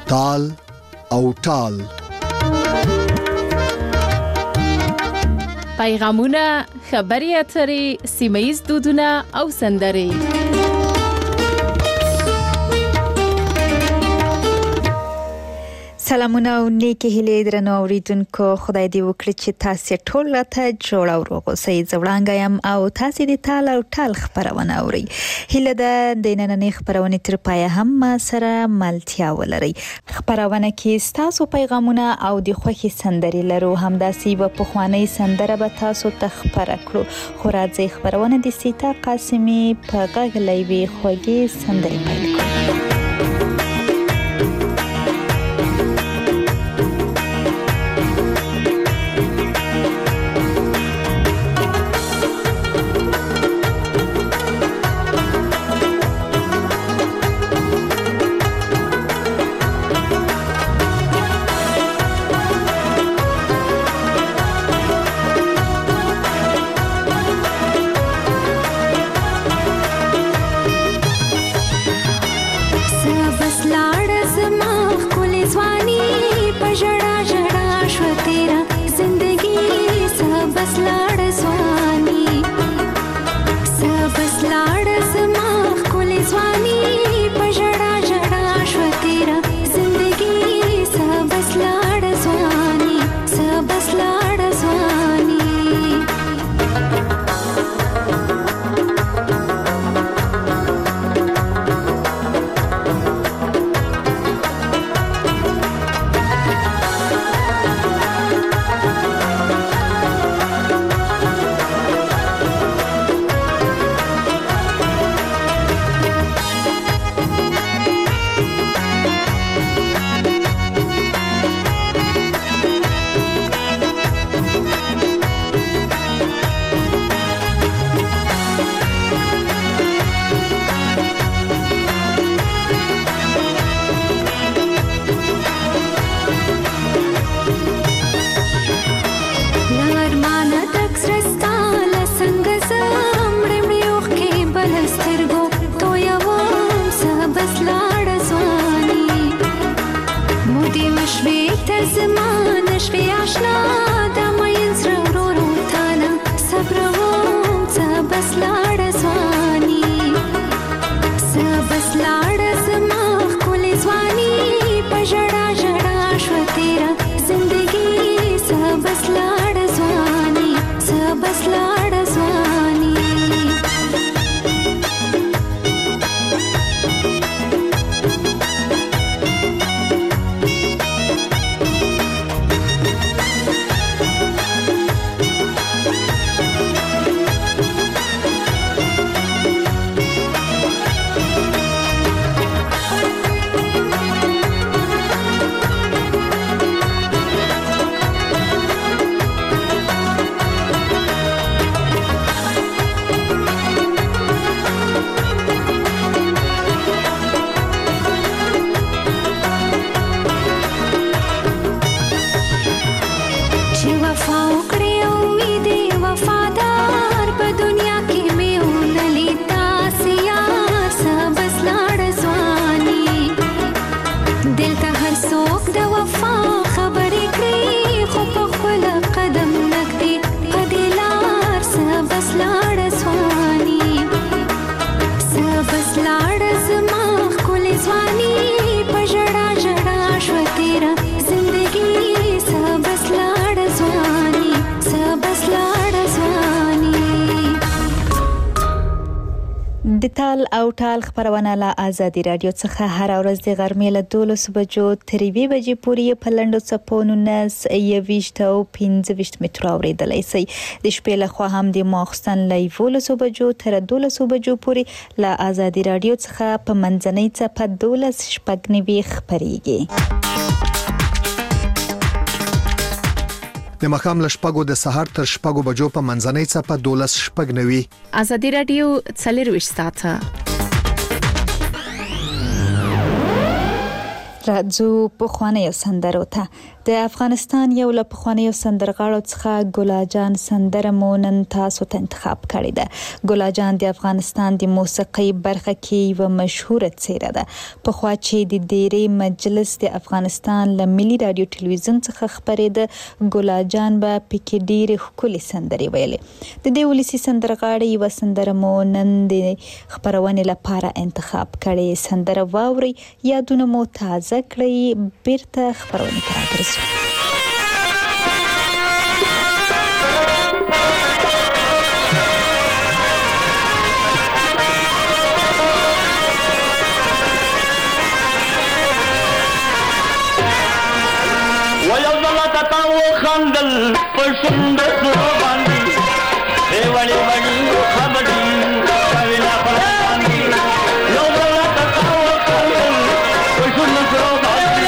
تال او ټال. پیغامونه، خبري اترې، سیمه‌ییز دودونه او سندرې. سلامونه او نیکی هیلې درنو اوریدونکو، خدای دې وکړي چې تاسو ټول راته جوړ او روغ اوسئ. زه وړانګه یم او تاسو د تال او ټال خبرونه اورئ. هیله ده د نننۍ خبرونه تر پایه هم ما سره ملتیا ولرئ. خبرونه کې تاسو پیغامونه او د خوښي سندرې لرو، همداسې په پخوانی سندره به تاسو ته خبره کړو. خو راځي خبرونه د سیتا قاسمي په غږ لوي خوږی سندرې پیل کړو. د تال او ټال خبرونه له آزادي رادیو څخه هر ورځ د غرمې له 12 بجو تر 2 بجې پورې په لنډو څپو 19 او 15 مترو اوریدلای شئ. د شپې له خوا هم د ماخستن له 11 بجو تر 12 بجو پورې له آزادي رادیو څخه په منځنۍ څپه 12 شپږ خبريږي. د مخام له شپږو د سحر تر شپږو بجو په منځنۍ څپه 12 شپږ. آزادي رادیو 24 ساعته. راځو په خوانې سندرو ته. د افغانستان یو له پخوانیو سندرغاړو څخه ګلا جان سندره مو نن تاسو ته انتخاب کړې ده. ګلا جان د افغانستان د موسیقي برخه کې یو مشهوره څیره ده. پخوا چې د ډیرې مجلس د افغانستان له ملي رادیو ټلویزیون څخه خبرېده، ګلا جان به پکې ډیرې ښکلې سندرې ویلې. د دې ولسي سندرغاړې یو سندره مو نن د خبرونې لپاره انتخاب کړې. سندره واوري، یادونه مو تازه کړئ، بیرته خبرونې ته راګرځو. خندل پښوند سره باندې ای وړي وړي خبرې کاویلا پر باندې یو بل تاو خندل پښوند سره باندې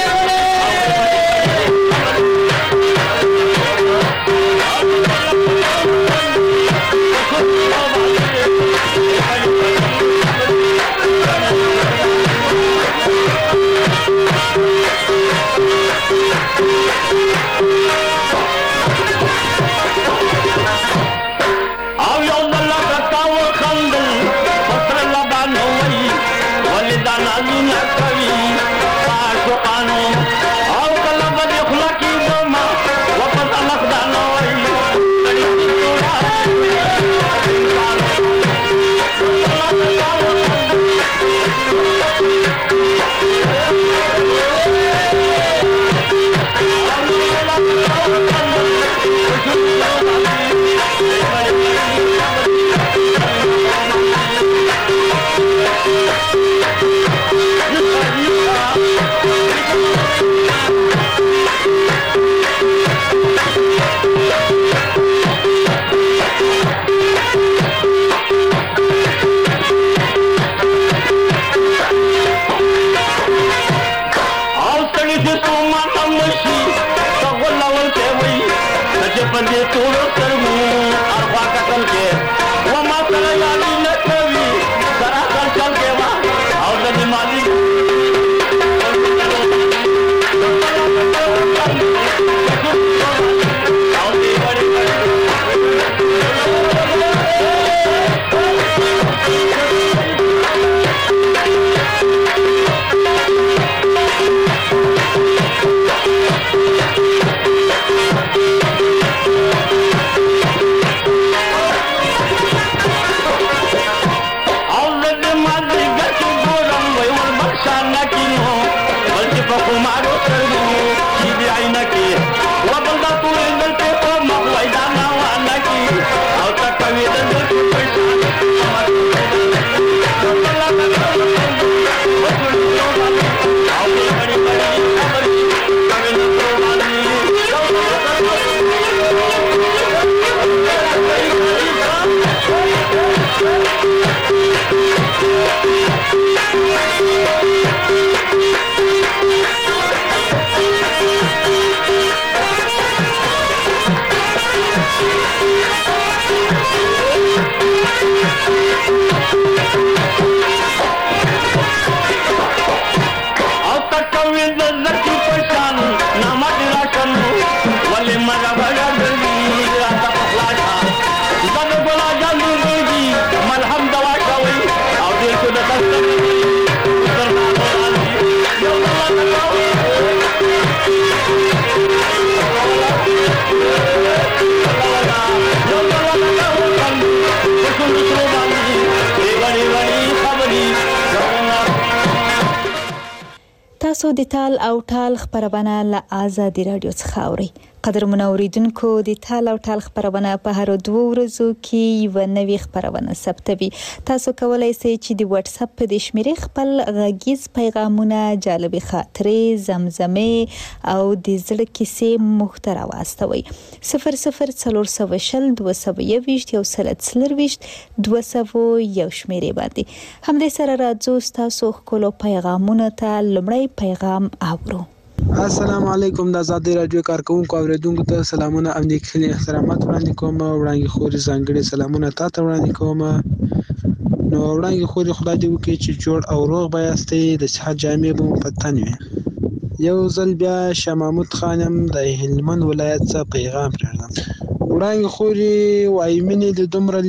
تاسو د تال او ټال خبرونه له آزادي رادیو څخه اورئ. قدرمن اوریدونکو، د تال او ټال خبرونه په هر 2 ورځو کې یو نوې خبرونه ثبتوي. تاسو کولای شئ چې د واتس اپ په شمیرې خپل غږیز پیغامونه، جالب خاطرې، زمزمه او د زړه کیسې محتوا واستوي. 0040 221 200 شمیرې باندې. همدې سره راځو تاسو خپل پیغامونه ته لمړی پیغام اورو. السلام علیکم. د آزادي رادیو کارکونکو اوریدونکو ته سلامونه او نیکخلي احترامات وړاندې کوم. وړاندې خوري ځانګړي سلامونه تاسو وړاندې کوم. نو وړاندې خوري خدای دې وکړي چې جوړ او روغ بایاستئ، د صحت جامې مو په تن وي. یو ځل بیا شاه محمود خان هم د هلمند ولایت څخه پیغام پرېږدم. وړانګې خورې وایي مینې دې دومره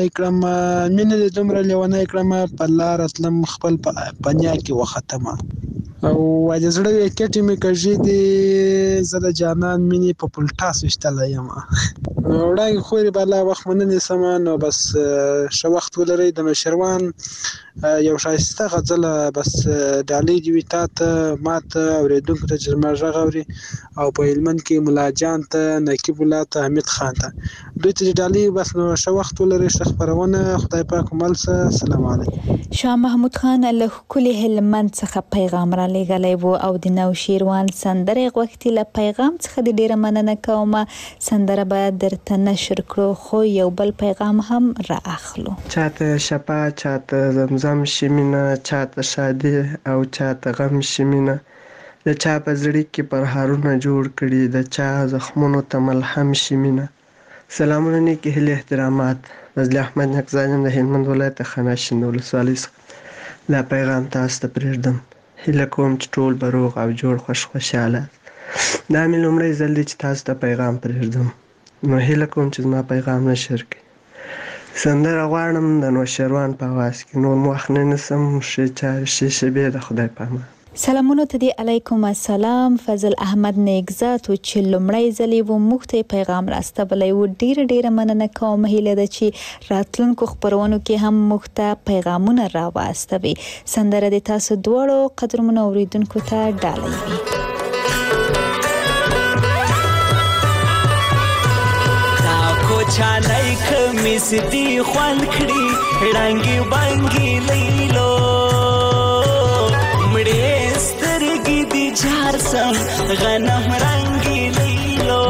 لیونی کړمه په لاره تلم خپل پنیا کې وختمه او وایي د زړه ویکټې مې کږې دي زه د جانان مینې په پلټاس ویشتلی یم. وړانګې خورې به الله وخت مننې سمه نو بس ښه وخت ولرئ. د نوشیروان یو ښایسته غزله بس ډالۍ دې وي تا ته ما ته اورېدونکو ته چې زما غږ اوري او په هلمند کې ملا جان ته نقیب الله ته حمید خان ته دوی ته ډالۍ بس نو ښه وخت ولرئ. ښه خپرونه خدای پاک مل څه. السلام علیکم. شاه محمود خان له ښکلي هلمند څخه پیغام را لېږلی و او د نوشیروان سندرې غوښتي. له پیغام څخه د ډېره مننه کومه. سندره به درته نشر کړو خو یو بل پیغام هم را اخلو. چاته شپه چاته زمزم شمینه چاته شادي او چاته غم شمینه د چا په زړه کې پرهارونه جوړ کړي د چا زخمونو ته ملهم شمینه. سلامونه نیکې هیلې احترامات. فضل احمد نقزایم د هلمند ولایت خاناشین ولسوالۍ څخه دا پیغام تاسو ته پرېږدم. هیله کوم چې ټول به روغ او جوړ خوشحاله. دا مې لومړی ځل دی چې تاسو ته پیغام پرېږدم نو هیله کوم چې زما پیغام نشر کړي. سندره غواړم د نوشیروان په آواز کې. نور مو وخت نه نیسم. ښې چارې ښې شېبې د خدای په امان. سلامونو ته دی علیکم السلام. فضل احمد نیکزاد چې لومړی ځل و موږ ته پیغام راستولی و. ډیره مننه کوم. هیله ده چې راتلونکو خپرونو کې هم موږ ته پیغامونه را واستوي. سندره د تاسو دواړو قدرمنو اوریدونکو ته ډالۍ وي. چانای کمیس دی خوان کړي رنگي بانګي لیلو مړې سترګې دی جار سم غنم رنگي لیلو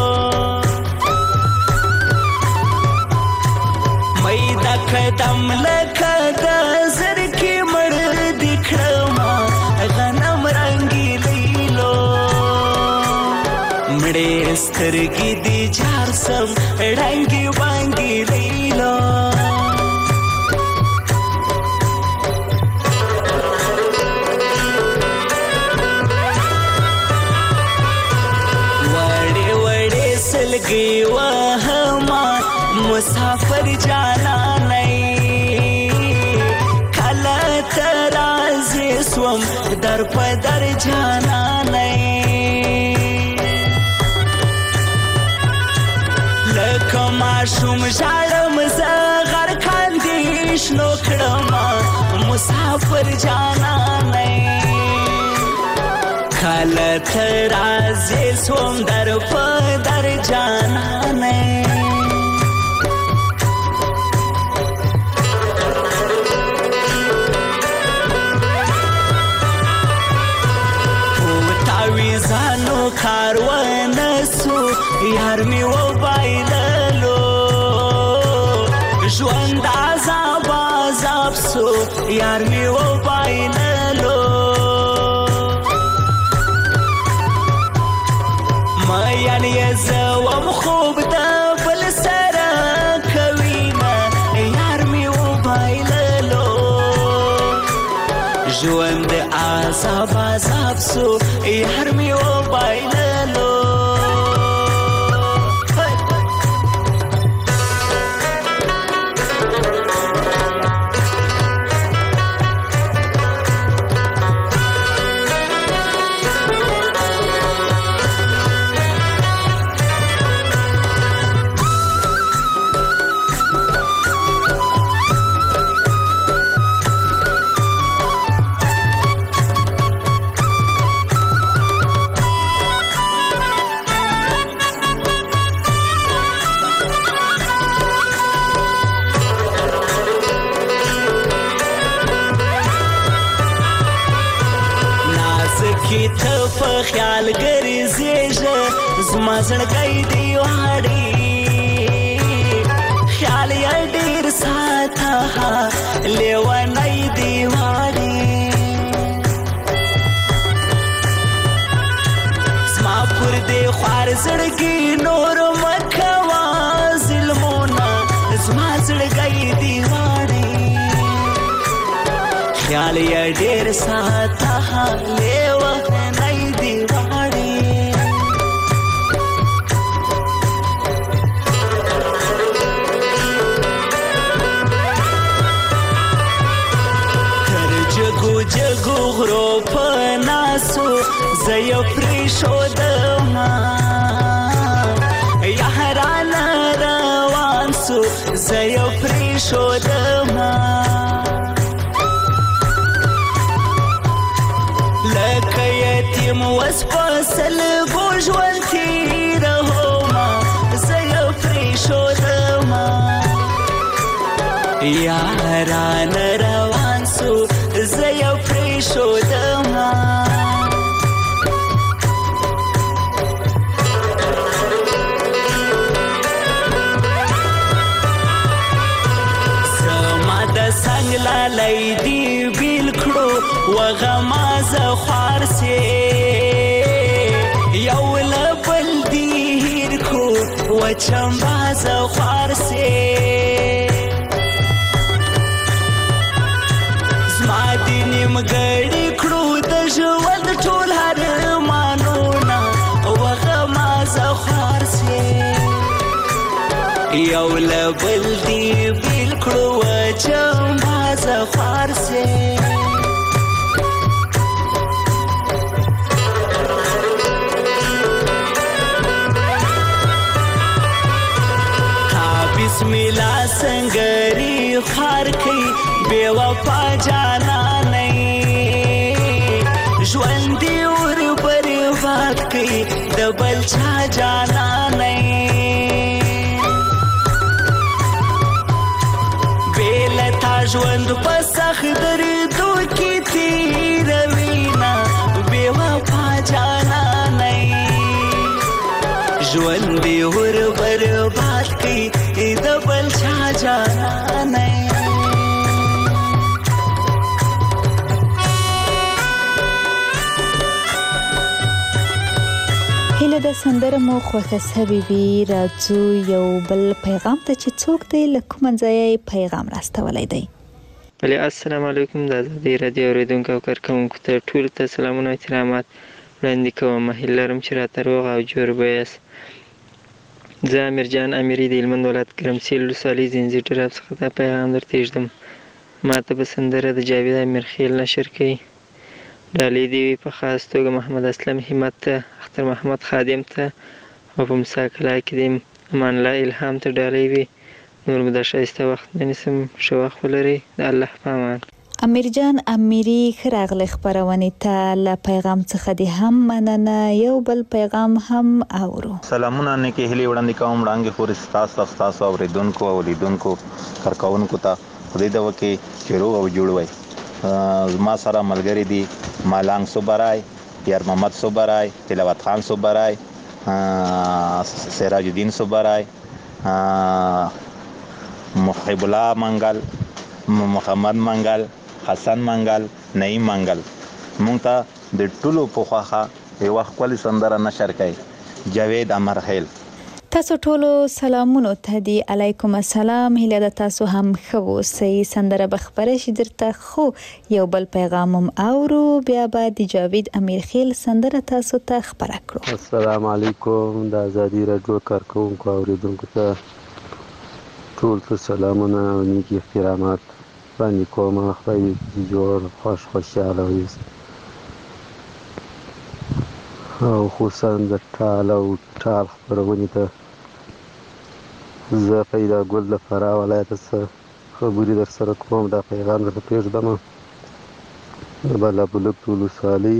مې دا قدم لکه د زر کې مړ دی کړم غنم رنگي لیلو مړې سترګې دی جار سم رنگي بانګي لیلو وړې وړې سلګي وهما مسافر جانا نه کله ترازه سوم در په در جانا نه کما شوم ژړم زه غر کاندې شنو کړم مسافر جانانه کله ته راځې سوم در په در جانانه په تاویزانو کاروانه سو یار می و بایللو ژوند عذاب عذاب سو یار می و بایللو ما یعنی زوم خوب د بل سره کوینه یار می و بایللو ژوند عذاب عذاب سو یار می و بایللو خیال ګرځېږه زما زړګی دی واړې خیال یې ډېر ساته لیونی دی واړې زما پر دې خوار زړګي نور مه کوه ظلمونه زما زړګی دی واړې خیال یې ډېر ساته لیونی دی جګو غرو په ناسو زه یو پرېښودم یاران روان سو زه یو پرېښودم لکه یتیم وس په سلګو ژوند تېرومه زه یو پرېښودم یاران روان سو زه یو پرېښودم زما د څنګ لالی دې بیل کړو وغما زه خوار سې یو له بل دې هېر کړو وچمبا زه خوار سې نیمګړی کړو د ژوند ټول ارمانونه وغما زه خوار سې یو له بل دې بیل کړو وچمبا زه خوار سې بسم الله سنگری خار کئی بے وفا جانا نہیں ژوندی اور برباد کئی دبل چا جانا نہیں بے لتا ژوند په سخت دردو کی تیروینا بے وفا جانا نہیں ژوندی اور برباد کئی دبل چا جانا نہیں هیله د سندره مو خوښه سوي وي راځو یو بل پیغام ته چې څوک دی له کوم ځای پیغام راستولی دی بله السلام علیکم د ازادۍ رادیو اورېدونکو او کارکوونکو ته ټولو ته سلامونه او احترامات وړاندې کوم هیله لرم چې راته روغ او جوړ به یاست زه امیرجان امیري د هلمند ولایت ګرمسیر ولسوالۍ ځنځیر ډراب څخه دا پیغام درته ایږدم ما ته به سندره د جاوید امیرخیل نشر کوي ډالۍ دې وي په خاص توګه محمد اسلم همت ته اختر محمد خادم ته او په موسی کلا کې د امان الله الهام ته ډالۍ وي نور به دا ښایسته وخت نه نیسم ښه وخت ولرئ د الله په امان امیرجان امیري ښه راغلی خپرونې ته له پیغام څخه دې هم مننه یو بل پیغام هم اورو سلامونه نیکې هیلې وړاندې کوم وړاندې خورې ستاسو اورېدونکو او لیدونکو کارکوونکو ته خدای دې وکړي چې روغ او جوړ وئ زما سره ملګري دي مالنګ صوبرای یار محمد صوبرای تلاوت خان صوبرای سراج الدین صوبرای محب الله منګل محمد منګل حسن منګل نعیم منګل مونږ ته د ټولو په خواخه یو ښکلې سندره نشر کړي جاوید امرخیل تاسو ټولو سلامونه ته دی علیکم السلام هیله ده تاسو هم ښه اوسئ سندره به خپره شي درته خو یو بل پیغام هم اورو بیا به د جاوید امیرخیل سندره تاسو ته خپره کړو السلام علیکم د ازادي راډیو کارکوونکو او اوریدونکو ته ټول ته سلامونه او نیک احترامات وړاندې کوم خدای دې جوړ خوشحاله اوسئ او خصوصا د ټال او ټال خپرونې ته زه پیدا ګل د فراه ولایت څخه خبرې در سره کوم دا پیغام درته پرېږدم د بالابلوک ولسوالۍ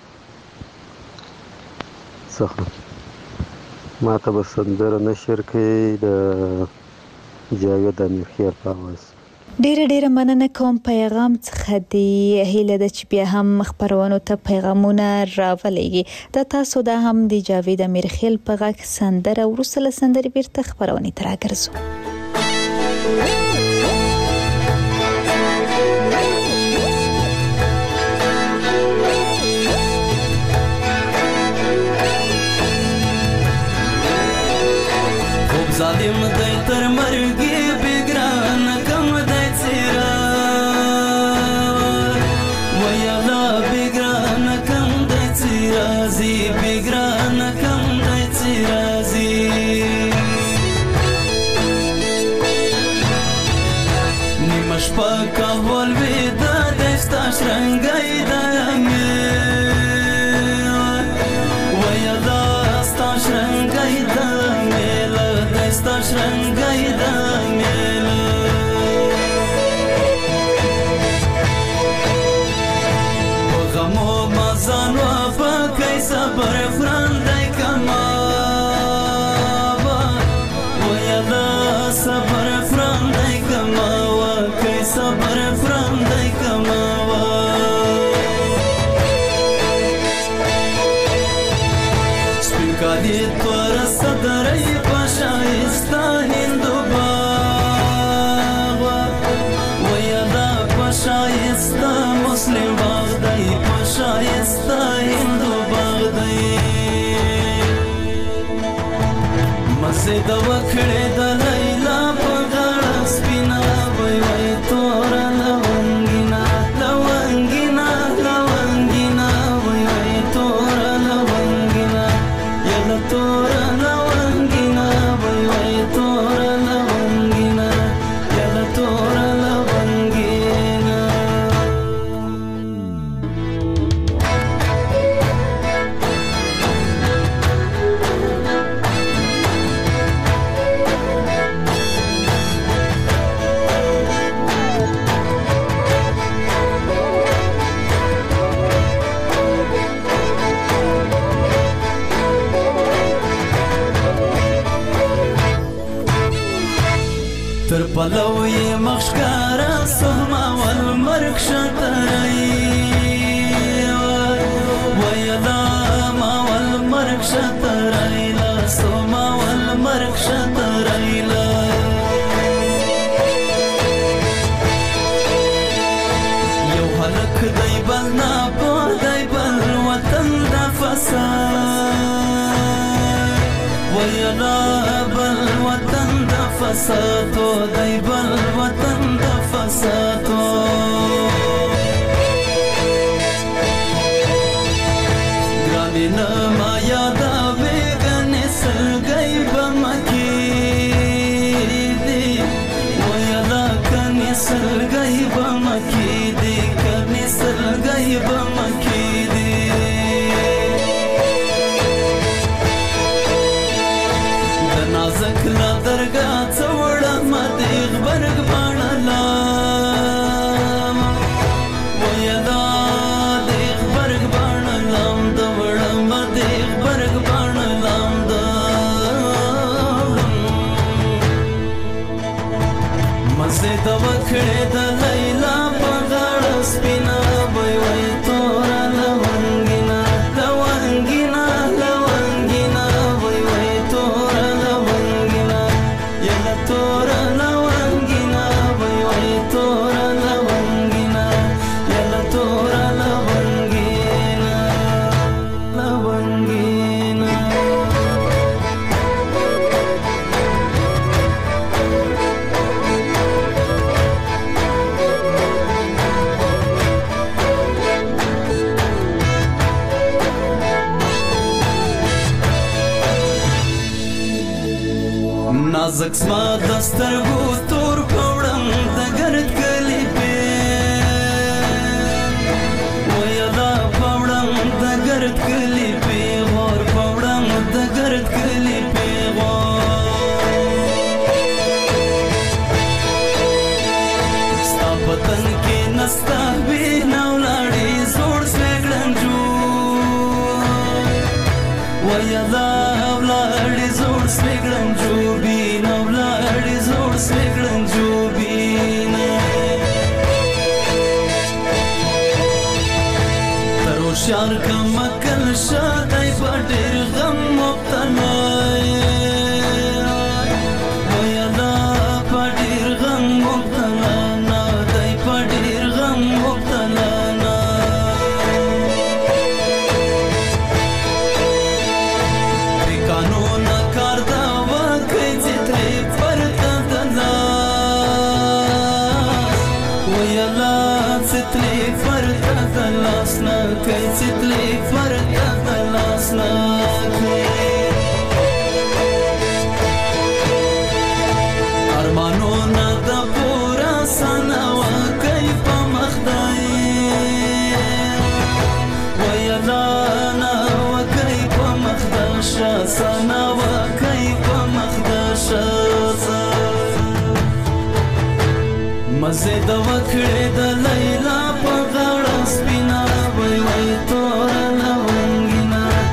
څخه ما ته به سندره نشر کوي د جاوید امیرخیل په اواز ډیره مننه کوم پیغام څخه دی هیله ده چې بیا هم خبرونو ته پیغامونه راولېږي د تاسو دا هم د جاوید امیرخیل په غږ سندره وروسته له سندرې بیرته خبرونې ته راګرځو ظالم دی تر مرګي بګران کم دی څیرا ویلا بګران کم دی څیرا زی بګران کم دی څیرا زی نیمش پاکه ول وې د دستا شرنګ صبر فرندای کما ویدا صبر فرندای کما وکای صبر فرندای کما سپینکالی تور صدرای پشایستا هندو باغ ویدا پشایستا مسلم باغ دی پشایستا هندو باغ دی مزه د وکړې د لیلا په غاړه سپینا وای وای تور لونګینا لونګینا لونګینا وای وای تور لونګینا یلا تور لونګینا وای وای تور لونګینا یلا تور لونګینا تر پلو یې مخشکارا سهما والمرګ شترای ویلا ما والمرګ شترای لا سهما والمرګ شترای لا یو هلک دی بل نه په دی بل وطن د فساد ویلا بل وطن د فسادو دی بل وطن د فسادو ګرانې نه ما یادوې ګنې سلګۍ به مکې دي ویلا کنې سلګۍ به مکې دي کنې سلګۍ به مکې دي نازک لا درگا څوړه ماته غبرګ باڼلا ویدا د غبرګ باڼلام د وړه ماته غبرګ باڼلام د مزه د وکړې د لیلا په غاړه سپینا وای وای تور لونګینا لونګینا لونګینا وای وای تور لونګینا یلا تور لونګینا وای وای تور لونګینا یلا تور لونګینا لونګینا نازک زما د سترګو تور پوړم د ګرد کلی پې ویلا پوړم د ګرد کلی پې غور پوړم د ګرد کلی پې ستا پتن کې نستا وینا ولاړې زوړ سویګړنجو ویلا ولاړې زوړ سویګړنجو سویګړن جوبینا ترو شار کا مکل شادای پډیر غم مبتلا ویلا پډیر غم مبتلا نا دای پډیر غم مبتلا نا قانون کار دا وکړي چې ترې پرته ویلا ستلی فرقه د لاسنا کوي ستلی فرقه د لاسنا ارمانونه د پورا سنا وکي په مخدای ویلا نا وکي په مخداش سنا وکي په مخداش مزه د وکړې د لیلا په غاړه سپینا وای وای تور لونګینا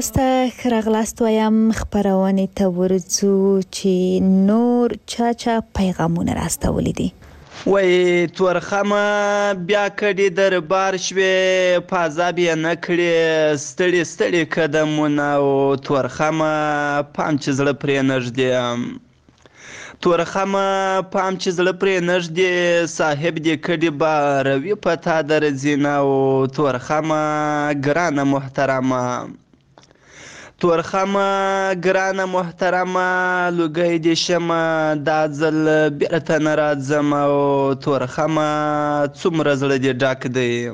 تاسو ته راغلاست وایم خبرونه ته ورځو چې نور چا پیغامونه راستولې دي. وای تورخمه بیا کډي دربار شوي پازاب یې نه کړي ستړي قدمونه او تورخمه پام چې زړه پرې نږدې تورخمه پام چې زړه پرې نږدې صاحب دې کډي باروي پتا درځینه او تورخمه ګرانه محترمه تورخمه ګرانه محترمه لوګی دې شمه دا ځل بیرته نه راځم او تورخمه څومره زړه دې ډک دی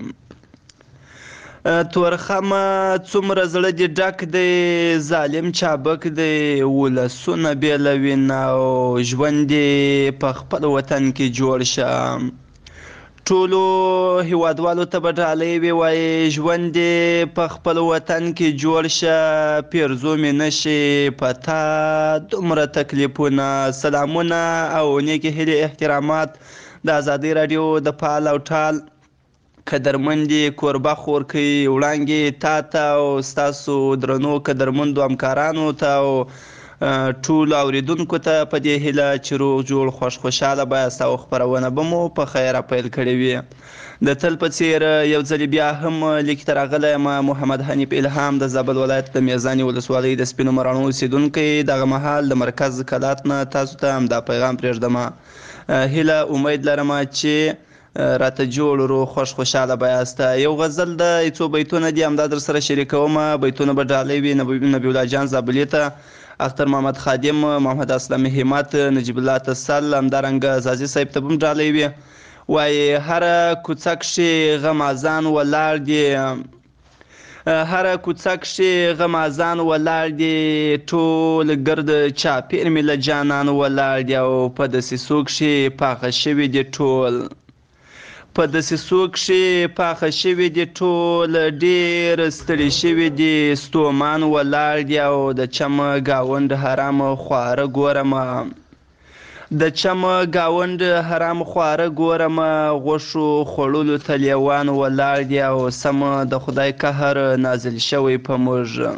تورخمه څومره زړه دې ډک دی ظالم چابک دی ولسونه بېلوي نه او ژوند دې په خپل وطن کې جوړ شه ټولو هیوادوالو ته به ډالۍ وي وایي ژوند دې په خپل وطن کې جوړ شه پیرزو مې نشي په تا دومره تکلیفونه سلامونه او نیکې هیلې احترامات د ازادۍ راډیو د فعال او ټال قدرمندې کوربه خورکۍ وړانګې تا ته او ستاسو درنو قدرمندو همکارانو ته او ټولو اوریدونکو ته په دې هیله چې روغ جوړ خوشحاله بایاست او خپرونه به مو په خیره پیل کړې وي د تل په څیر یو ځل بیا هم لیک ته راغلی یم محمد حنیف الهام د زابل ولایت د میزانې ولسوالۍ د سپینو مراڼو اوسېدونکی دغه مهال د مرکز کلات نه تاسو ته همدا پیغام پرېږدم هیله امید لرم چې راته جوړ روغ خوشحاله بایاست یو غزل د څو بیتونه دي همدا در سره شریکوم بیتونه به ډالۍ وي نبی الله جان زابلي ته اختر محمد خادم محمد اسلام همت نجیب الله تسل همدارنګه زازي صاحب ته هم ډالۍ وي وایي هره کوڅه کښې غمازان ولاړ دي هره کوڅه کښې غمازان ولاړ دي ټول ګرد چاپېر مې له جانان ولاړ دي او په دسیسو کښې پاخه شوي دي ټول په دسیسو کښې پاخه شوي دي ټول ډېر ستړي شوي دي ستومان ولاړ دي او د چمه ګاونډ حرام خواره ګورمه د چمه ګاونډ حرام خواره ګورمه غوښو خوړلو ته لیوان ولاړ دي او سمه د خدای قهر نازل شوی په موږ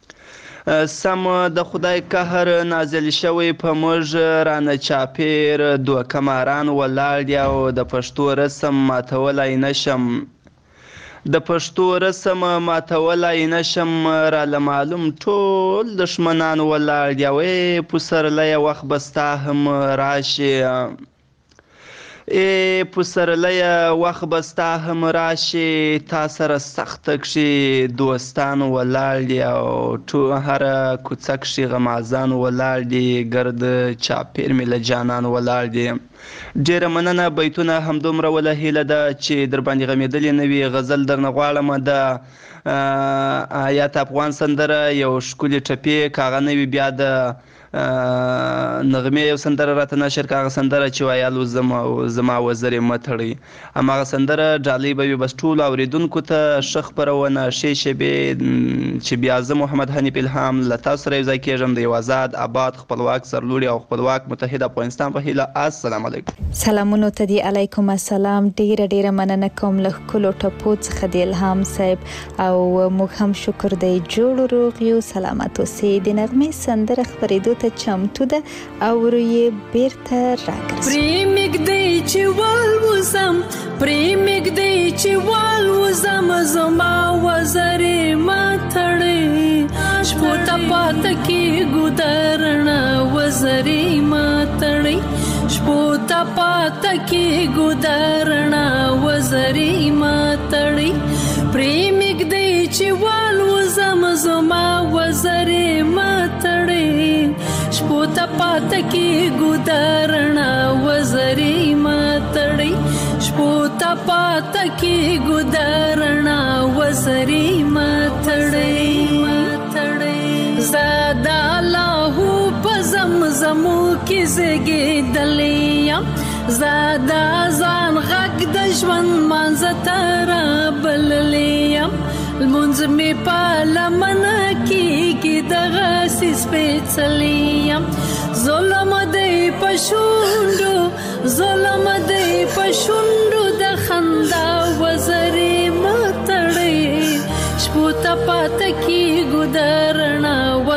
سم د خدای قهر نازل شوی په موږ رانه چاپېر دوکه ماران ولاړ دي او د پښتو رسم ماتولی نشم د پښتو رسم ماتولی نشم راله معلوم ټول دښمنان ولاړ دي او ای پسرلیه وخت به ستا هم راشي ای پسرلیه وخت به ستا هم راشي تا سره سخته کښې دوستان ولاړ دي او هره کوڅه کښې غمازان ولاړ دي ګرد چاپېر مې له جانان ولاړ دي ډېره مننه بیتونه همدومره وله هیله ده چې در باندې غمېدلې نه وي غزل درنه غواړم د آیات افغان سندره یو ښکلې ټپې که هغه نه وي بیا د نغمې یو سندره راته نشر که هغه سندره چې ویالو زما وزر یې مه تړئ هماغه سندره ډالۍ به وي بس ټولو اورېدونکو ته ښه خپرونه ښې شېبې چې بیا زه محمد حنیف الهام له تاسو سره یو ځای کېږم د یو آزاد آباد خپلواک سرلوړي او خپلواک متحد افغانستان په هیله السلام علیکم سلامونو ته دی علیکم السلام ډیره مننه کوم له ښکلو ټپو څخه د الهام صاحب او موږ هم شکر دی جوړ روغ یو سلامت اوسئ د نغمې سندره خپرېدو ته چمتو ده او یې بیرته راګرځو پریمږدی چې والوزم پریمږدی چې والوزم زما وزرې ما تړئ شپو ته پاته کېږو درڼه وزرې ما تړئ شپو ته پاته کېږو درڼه وزرې ما تړئ پریمږدی چې والوزم زما وزرې ما تړئ شپو ته پاته کېږو درڼه وزرې ما تړئ شپو ته پاته کېږو درڼه وزرې ما تړئ زه د الله په زمزمو کې زیږېدلې یم زه د ځان غږ د ژوند مانځه ته رابللې یم لمونځ مې په لمنه کېږي دغسې سپېڅلی یم ظلم دی په شونډو ظلم دی په شونډو د خندا وزرې مه تړئ شپو ته پاته کېږو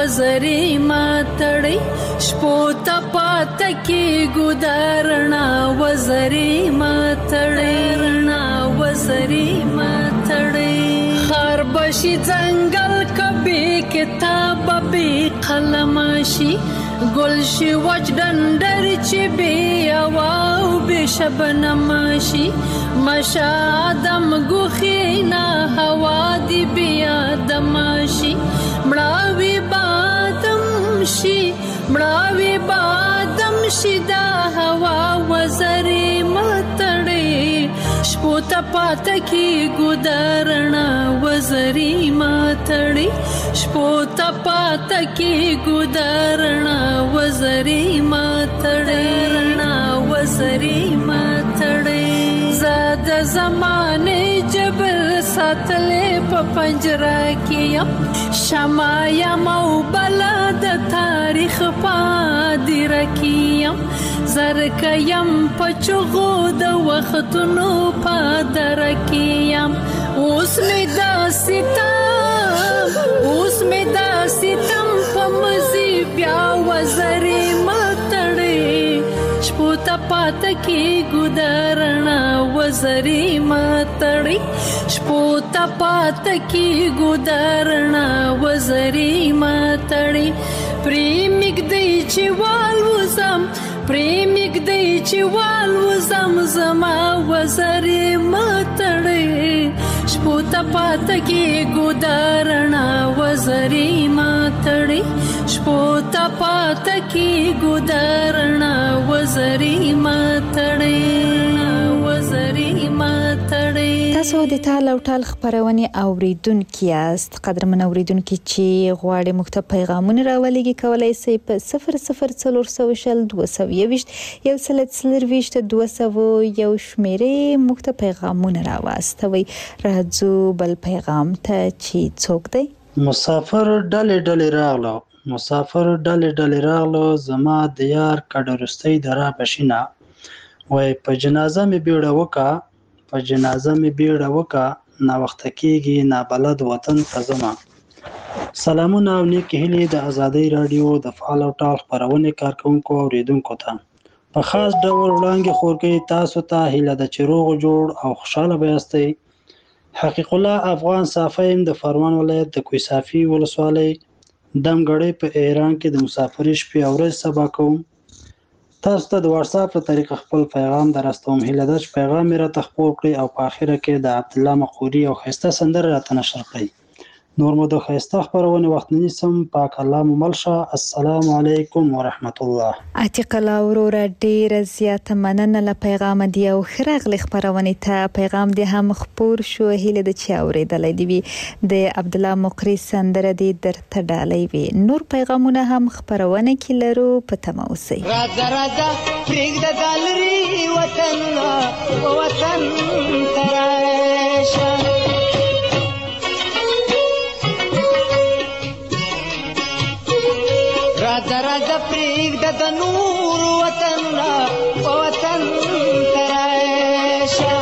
وزري ماتړي شپو ته پات کې ګدارنا وزري ماتړي رڼا وزري ماتړي خار بشي ځنګل کبي کتاب به قلمشي گلشی وچ دندر چی بی اواو بی شبنماشی مشا آدم گوخینا هوا دی بی آدماشی مڑاوی بادم شی دا هوا وزری متڑی شپو تا پاتا کی گدارنا وزری ماتڑی شپو تا پاتا کی گدارنا وزری ماتڑی وزری ماتڑی زاد زمانے جبل ساتلے پا پنجرا کیم شمایا مو بلاد تاریخ پا دی رکیم زرکیم پچغو د وختونو پا درکیم اوس می دا ستم پا مزی بیا وزری ماتڑی شپو تا پاتا کی گدارنا وزری ماتڑی شپو تا پاتا کی گدارنا وزری ماتڑی پریمک دی چی والوزم زما وزری ماتڑی شپو تا پاتا کی گدارنا وزری ماتڑی شپو تا پاتا کی گدارنا وزری ماتڑی وزری ماتڑی. تاسو د تال او ټال خبرونه اوریدونکو یاست. قدرمن اوریدونکو چې غواړي مخته پیغامونه راولېږي کولای شي په 004221 یو شمیرې مخته پیغامونه راواستوي. راځو بل پیغام ته چې څوک دی. مسافر ډلې راغلو زما د یار کډرستۍ درا بشینا وای په جنازه می بیړه وکا نا وخت کېږي نا بلد وطن ته زما. سلامونه او نیکی هیلې د ازادۍ رادیو د فعال او ټال خبرونه کارکونکو او اوریدونکو ته په خاص ډول وړاندې خورګي تاسو ته هیله د چروغ جوړ او خوشاله بیاستئ. حقیق الله افغان صافیم د فرمان ولایت د کوی صافی ولسوالۍ دمګړې په ایران کې د مسافرۍ شپې او ورځ سبا کوم. تاسو ته د واتس اپ په طریقه خپل پیغام درستوم. هیله ده چې پیغام را تخپور کړئ او په اخره کې د عبد الله مقوري او خسته سندره را تنشر کړئ. نور مو د خسته خبرونه وخت نه نیسم. پاک الله مو ملشه. السلام علیکم ورحمت الله. عتیق الله ورور ډیر زیات مننه له پیغام دی او خراغلی خبرونه ته پیغام دی هم خپور شو. هیله د چا اوریدلې دی د عبد الله مقری سندره دی درته ډالۍ وي. نور پیغامونه هم خبرونه کې لرو په تموسي. راځه پرېږ د ګالري وطن تراشه راځه پرېږده د نور وطن تراشه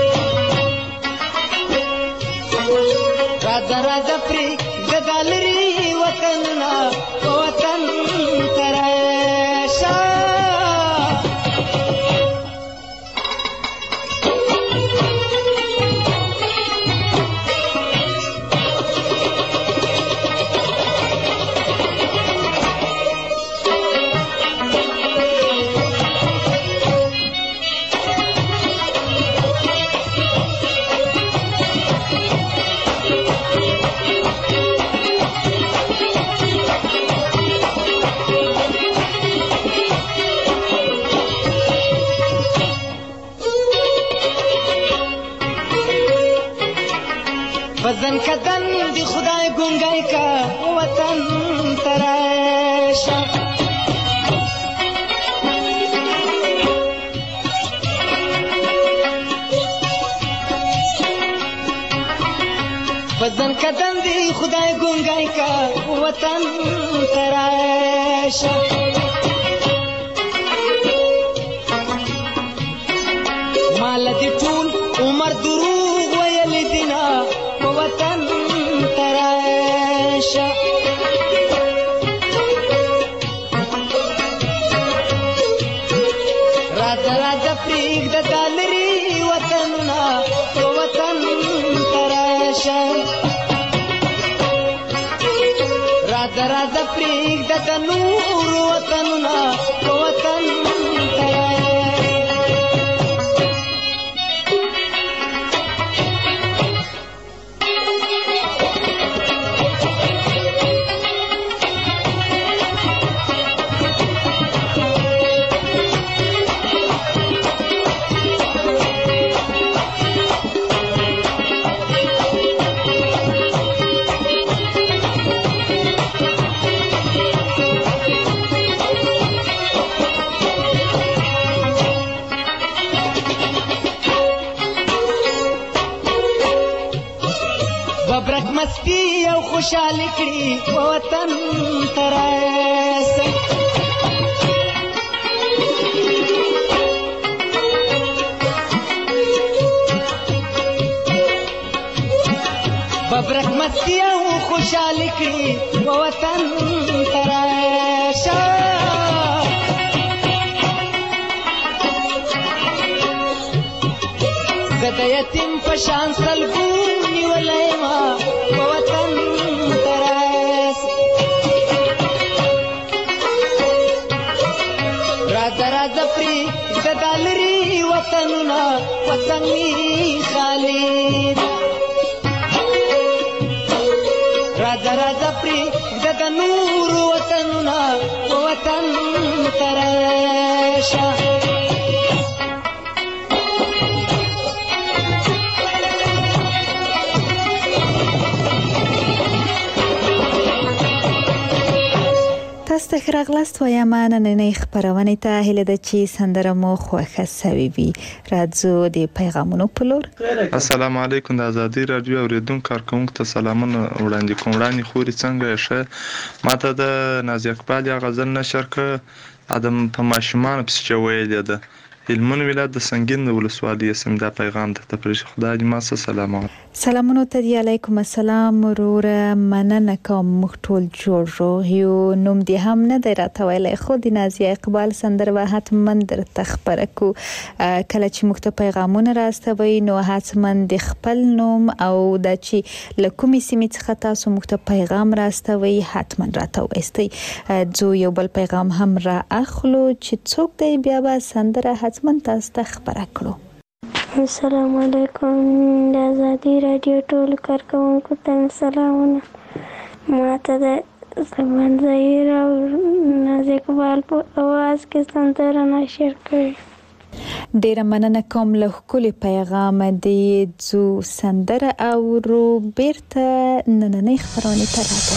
راځه پرېږده د لرې وطن تراشه وزن کدن دی خدای گنگای کا وطن تراشه وزن کدن دی خدای گنگای کا وطن تراشه مال دی ټول عمر دروغ ویل دینا وطن تراشه شه راځه راځه پرېږده د نورو وطنونه په وطن مستی او خوشحالي کړي وطن ته راسه ببرک مستی او خوشحالي کړي وطن ته راشه زه د یتیم په شان سلګو نیولی ما په وطن ته راسه راځه راځه پرېږده دا لرې وطنونه وطن مې خالي راځه راځه پرېږده د نورو وطنونه په وطن ته راشه تاسو ته ښه راغلاست وایم نننۍ خپرونې ته هیله ده چې سندره مو خوښه سوې وي راځو د پیغامونو په لور السلام علیکم د ازادي رادیو اوریدونکو کارکونکو ته سلامونه وړاندې کوم وړاندې خوري څنګه ښه ماته د نازي اقبال یا غزل نشر ک ادم په ماشومان پس چوي ده هلمند ولایت د سنگین ولسوالۍ سم دا پیغام ته تپریش خدای دې ما سلام سلامونه ته دی علیکم السلام ورور مننه کوم مختول جوړ یو نوم دې هم نه دی راته ویلای خو د نازي اقبال سندره به حتما درته خبره کو کله چې موږ ته پیغامونه راستوي نو حتما د خپل نوم او د چې لکومي سیمې څخه تاسو موږ ته پیغام راستوي حتما راته وایستئ جو یو بل پیغام هم را اخلو چې څوک دی بیا به سندره حتما تاسو ته خبره کړو السلام علیکم د ازادي رادیو ټول کارکونکو ته سلامونه ماته د زمان زهیر او نازي اقبال په اواز کې سندره نشر کړي ډیره مننه کوم له ښکلي پیغام دی زو سندره او رو بیرته نننۍ خبرونه ته راځو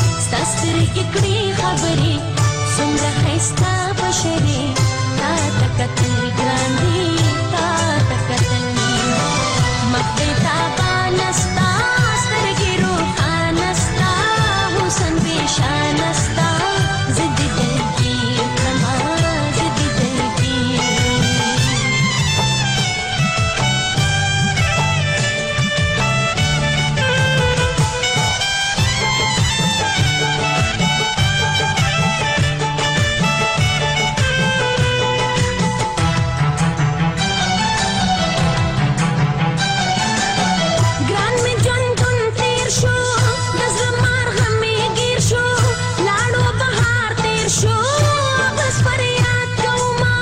خبرې څومره خسته بشري تا کتل ګران دي تا ته کتل مخ دې تابان ستا سترګې روښانه ستا حسن بېشانه ستا زه دې دلګیر کړمه زه دې دلګیر ګران مې ژوندون تېر شو د زړه مارغه مې ګیر شو لاړو بهار تېر شو بس فریاد کومه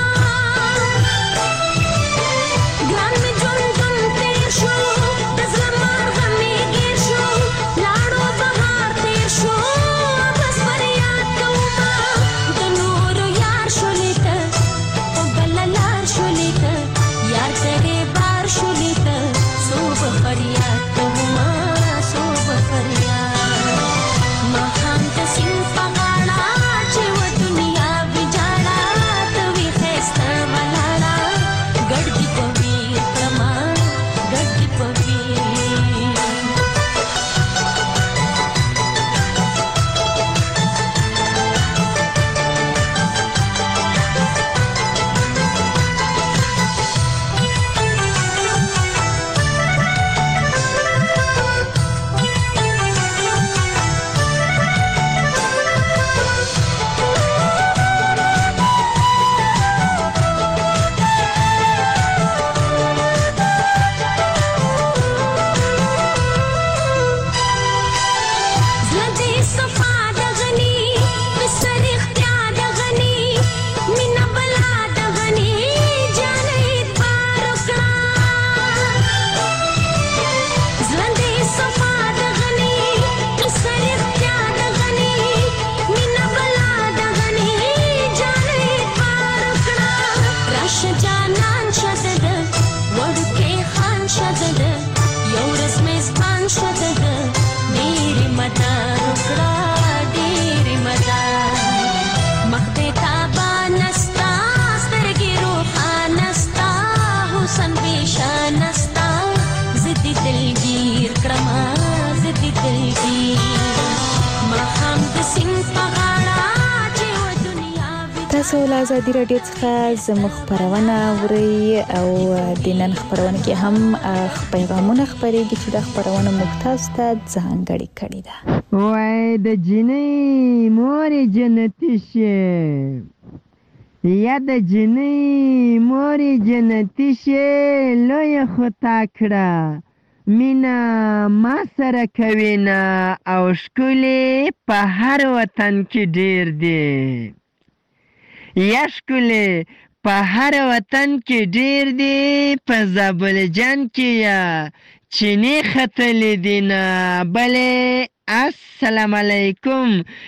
ګران مې ژوندون تېر شو د زړه مارغه مې ګیر شو لاړو بهار تېر شو بس فریاد کومه د نورو یار شولې ته په بله لار شولې ته یار ګریبار شولې ته څو به فریاد کومه څو به فریاد ماښام د سیند په غاړه چې و دنیا ویجاړه ته وې ښایسته ولاړه ګډ دې په ویر کړمه ګډ دې په ویر زړه دې صفا د غني قصه رښتیا د غني مینه بلا د غني جانه اعتبار وکړه زړه دې صفا د غني قصه رښتیا د غني مینه بلا د غني جانه اعتبار وکړه راشه جانان شه د وړوکی خان شه د یو ورځ میزبان شه د ډېرې مدار وکړه ډېرې مدار مخ دې تابانه ستا سترګې روښانه ستا حسن بېشانه ستا زه دې دلګیر کړمه زه دې دلګیر ماښام د سیند په غاړه چې و دنیا تاسو له ازادي راډیو څخه زموږ خپرونه اورئ او د نن خپرونه کې هم پیغامونه خپرېږي چې د خپرونه موږ تاسو ته ځانګړې کړې ده وای د جنۍ مورې جنتي شي یا د جنۍ مورې جنتي شي لویه خو تا کړه مینا ما سره کوي نه او ښکلې په هر وطن کې ډېر دی یا ښکلې په هر وطن کې ډېر دی په زابل جان کې یا چینی ختلې دي نه بلې السلام علیکم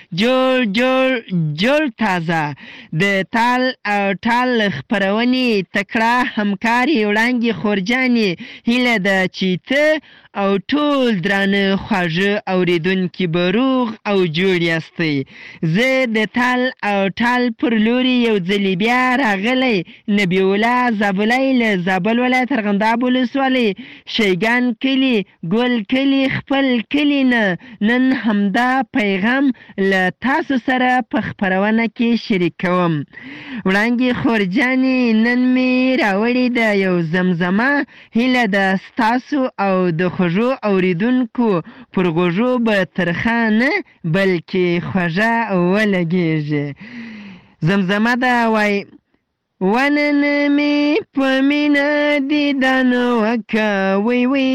جوړ تازه د تال او ټال خپرونې تکړه همکاري وړانګې خورجانې هیله ده چې ته او ټول درانه خواږه اورېدونکي به روغ او جوړ یاستئ زه د تال او ټال پر لوري یو ځلې بیا راغلی نبی الله زابلی له زابل ولایت ارغنداب ولسوالۍ شیګان کلي ګل کلي خپل کلي نه نن همدا پیغام له تاسو سره په خپرونه کې شریکوم وړانګې خورجانې نن مې راوړې ده یو زمزمه هیله ده ستاسو او د خوږو اوریدونکو پر غوږو به ترخه نه بلکې خوږه ولګېږي زمزمه ده وای ونن مې په مینه دیدن وکه وی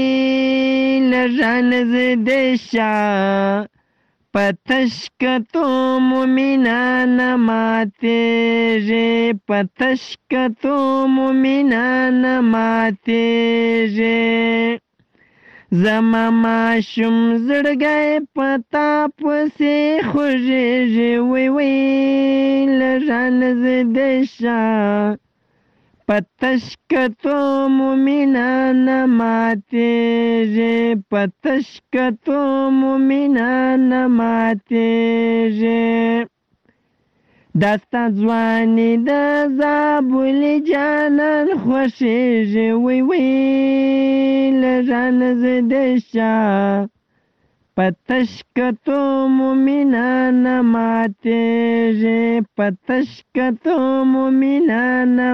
لږه نزده شه په تشکتو مو مینه نه ماتېږي په تشکتو مو مینه نه ماتېږي زما ماشوم زړګی په تا پسې خوږېږي وی لږه نزده شه په تشکتو مو مینه نه ماتېږي په تشکتو مو مینه نه ماتېږي دا ستا ځواني د زابلې جانان خوښېږي وی وی له ځانه زه د شا په تش کتو مو مینه نه ماتېږي په تش کتو مو مینه نه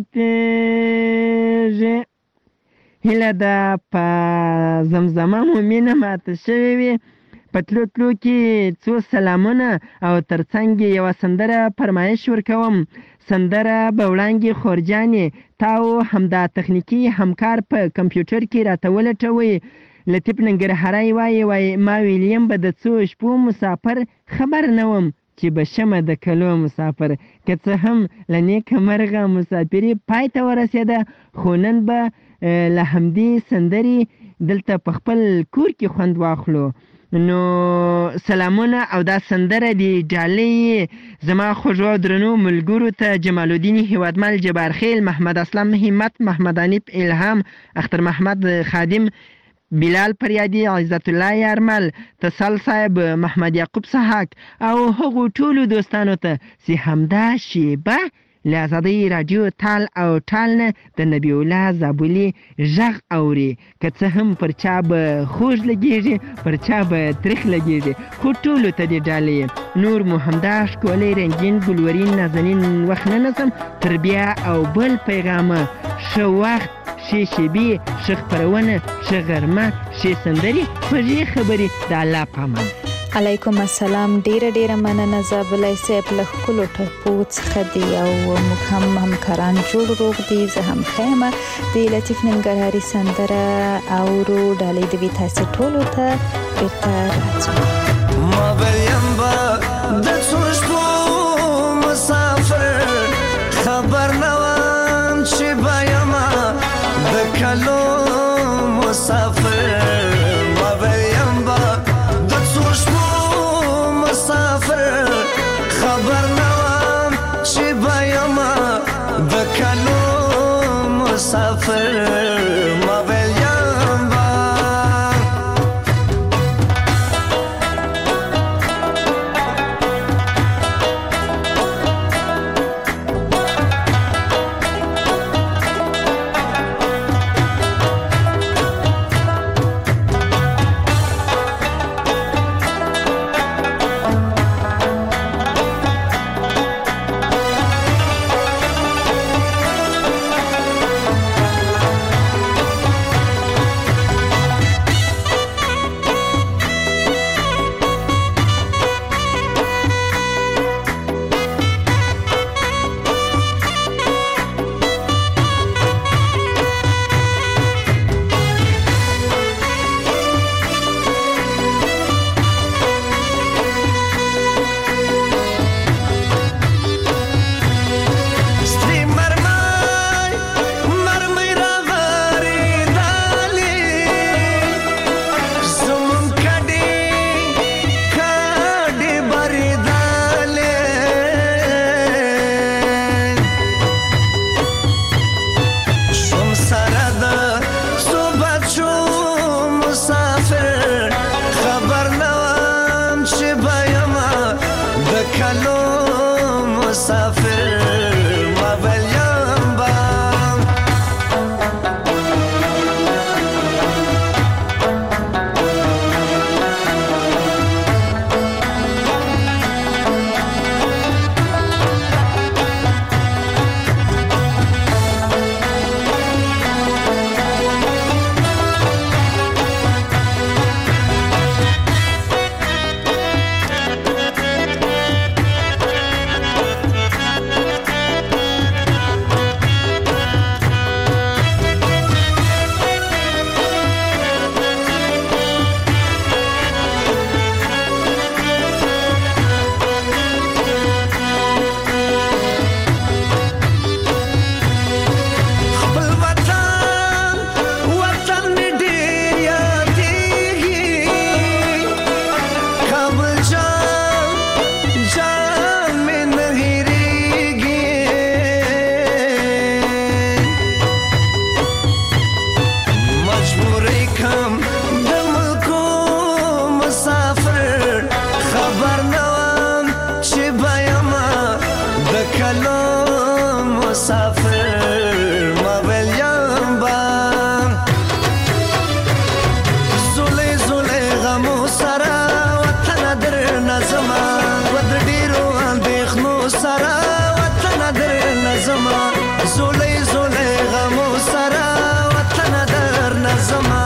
ماتېږي هیله ده په زمزمه مو مینه ماته شوې وي په تلو تلو کې څو سلامونه او ترڅنګ یې یوه سندره فرمایش ورکوم سندره به وړاندې خورجانې تاو همدا تخنیکي همکار په کمپیوټر کې راته ولټوئ لطیف ننګرهاری وایي ما ویلیم به د څو شپو مسافر خبر نه وم چې به شمه د کلو مسافر که څه هم له نیکه مرغه مسافري پای ته ورسېده خو نن به له همدې سندرې دلته په خپل کور کې خوند واخلو نو سلامونه او دا سندره دی ډالۍ زما خوږو درنو ملګرو ته جمال الدین هیوادمل جبارخیل محمد اسلم همت محمد انیب الهام اختر محمد خادم بلال پریادي عزت الله یارمل تصل صاحب محمد یعقوب سحاک او هغو ټولو دوستانو ته چې همدا شیبه له ازادۍ راډیو تال او ټال نه د نبی الله زابلي غږ اوري که څه هم پر چا به خوږ لګېږي پر چا به تریخ لګېږي خو ټولو ته دې ډالۍ نور مو همدا ښکلی رنګین ګلورین نازنین وخت نه نسم تر بیا او بل پیغامه ښه وخت ښې شیبې ښه خپرونه ښه غرمه ښې سندرې خوږې خبرې د الله په امان علیکم السلام ډیره مننه زابلای صاحب له ښکلو ټپو څخه دی او موږ هم همکاران جوړ روغ دي زه هم خیمه د لطیف ننګرهاري سندره اورو ډالۍ دوي تاسو ټولو ته بیرته راځو ما ویم با د څو شپو مسافر خبر نه وم چې به یمه د کلو مسافر ما ویم با د څو شپو مسافر خبر نه وم چې به یمه د کلو مسافر ما ویم با کلو مسافر مبل یمبا زولی زولی غمو سرا وطن در نظما ود ډیرو اندېښنو سرا وطن در نظما زولی زولی غمو سرا وطن در نظما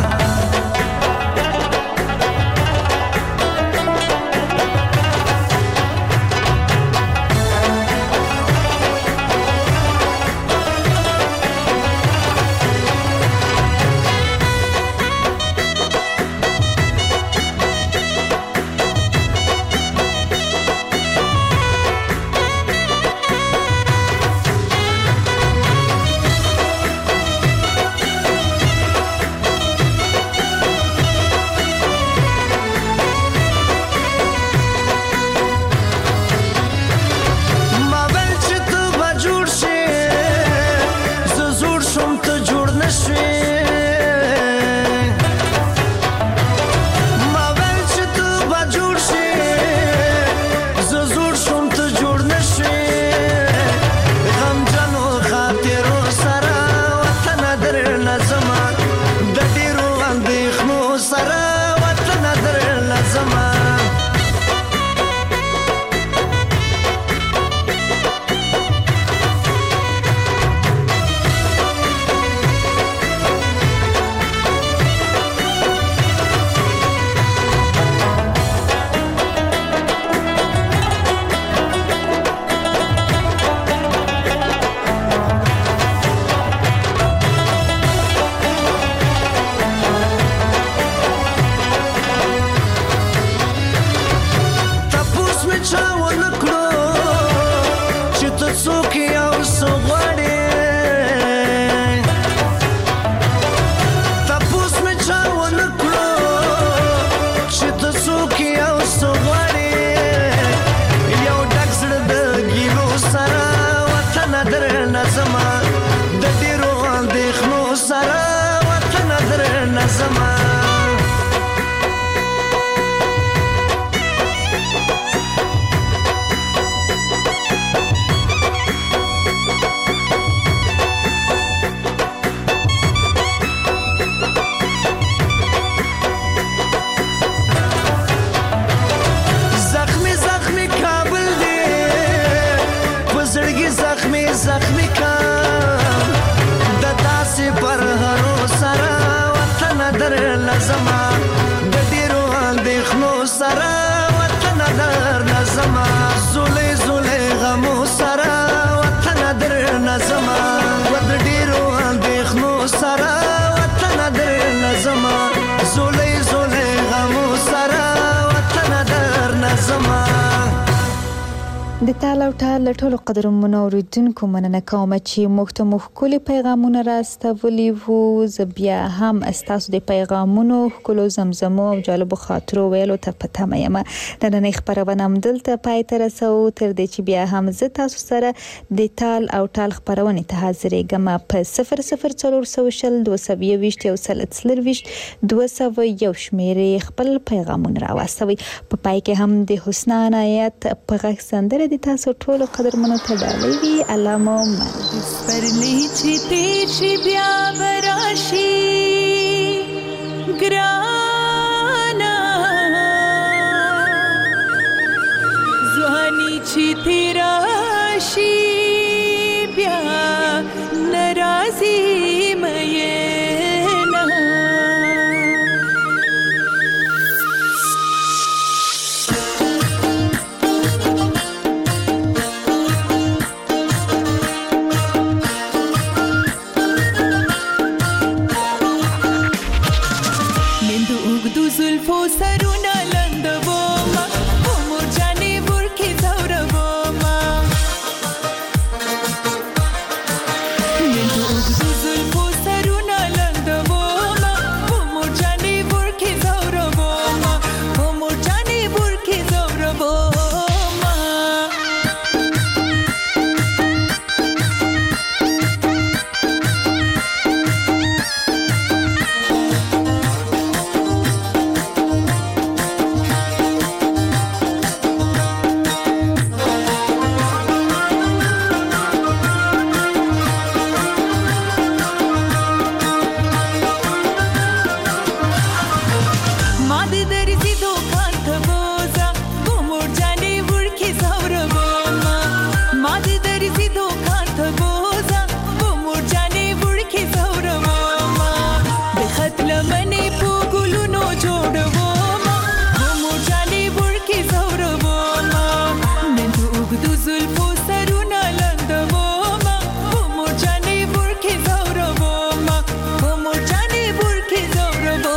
د تال او ټال ټولو قدرمنو اوریدونکو مننه کوم چې موږ ته ښکلي پیغامونه راستولي وو. زه بیا هم ستاسو د پیغامونو ښکلو زمزمو او جالبو خاطرو ویلو ته په تمه یم. نننۍ خپرونه همدلته پای ته رسوو تر دې چې بیا هم زه تاسو سره د تال او ټال خپرونې ته حاضرېږم په 00420 222 201 شمېرې خپل پیغامونه راواستوئ. په پای کې هم د حسنا عنایت په غږ سندره د تاسو ټولو قدرمنو ته ډالۍ وي. الله مو مل پرلی چې تیر شي بیا براشي ګرانا ځواني چې تیر شي بیا ناراضي مې سرونه لندوما عمر جانې ورکې زوربوما درځي دوکان ته بوزه و مور جانې وړکې زورومه د خط لمنې په ګلونو جوړومه و مور جانې وړکې زورومه نن د اوږدو زلفو سرونه لنډومه و مور جانې وړکې زورومه و مور جانې وړکې زورومه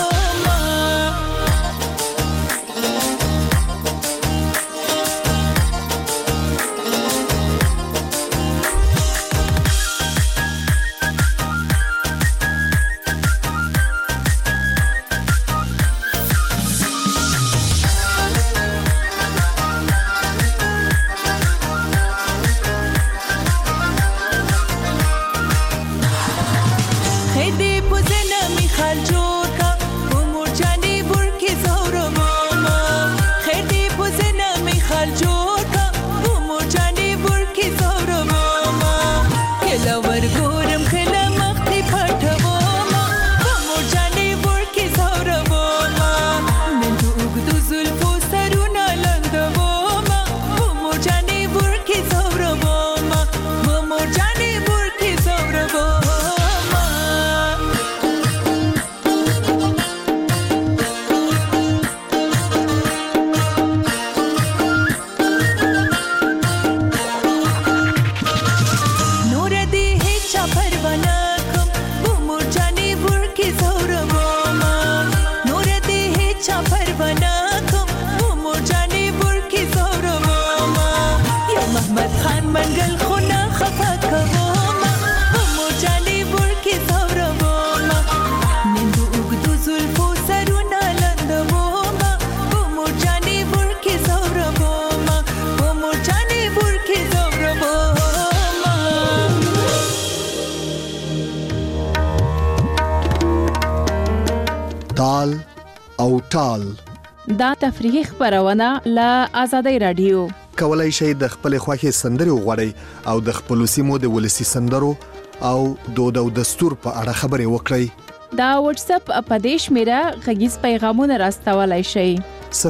تال او ټال دا تفریحي خبرونه له آزادۍ رادیو کولای شئ د خپل خوښي سندري وغوړئ او د خپل سیمو د ولسی سندرو او دود او دستور په اړه خبرې وکړئ. دا واتس اپ اپدیش میرا غږیز پیغامونه راستولای شئ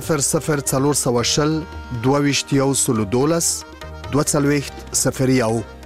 00 420 22 12 0 01